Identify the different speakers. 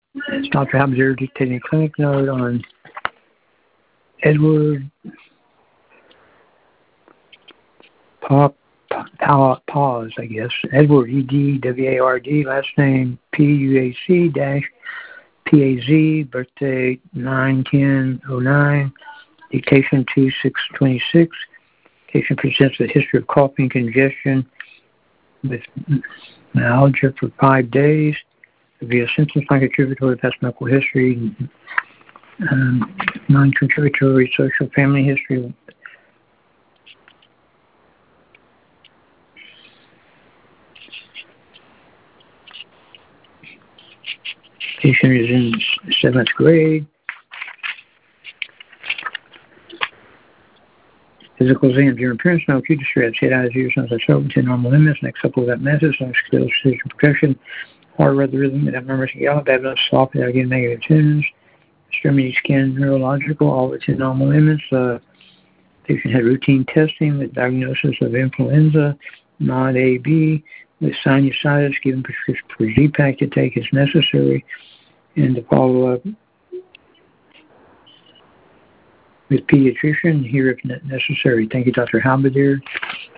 Speaker 1: It's Dr. Habzer dictating a clinic note on Edward Pause, I guess. Edward, E-D-W-A-R-D, last name P-U-A-C-P-A-Z, birthday 9/10/09, dictation 2/6/26. Patient presents with a history of coughing, congestion, with myalgia for 5 days. Via symptoms non-contributory past medical history, non-contributory social family history. Patient is in 7th grade. Physical exam, your appearance, no acute distress, head, eyes, ears, nose, eyes, open to normal limits. Next couple of that methods, no skills, decision, protection. Heart rate, the rhythm, without murmurs, yellow, bad blood, soft, without getting negative tunes. Extremity scan, neurological, all within normal limits. Patient had routine testing with diagnosis of influenza, not AB, with sinusitis, given prescription for Z-Pak to take as necessary, and to follow up with pediatrician here if necessary. Thank you, Dr. Halberdier.